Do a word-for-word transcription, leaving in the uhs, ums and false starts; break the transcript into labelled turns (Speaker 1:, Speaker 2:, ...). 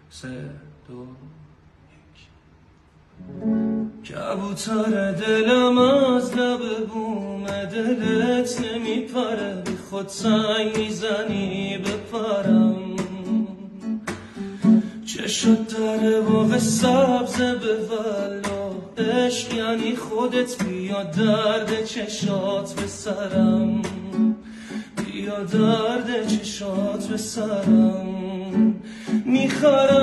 Speaker 1: سه دو کبوتر دلم از لب بوم دلت نمیپره، بی خود سنگ میزنی بپرم. چشات در باغ سبز به ولا، عشق یعنی خودت، بیا درد چشات به سرم، بیا درد چشات به سرم. میخرم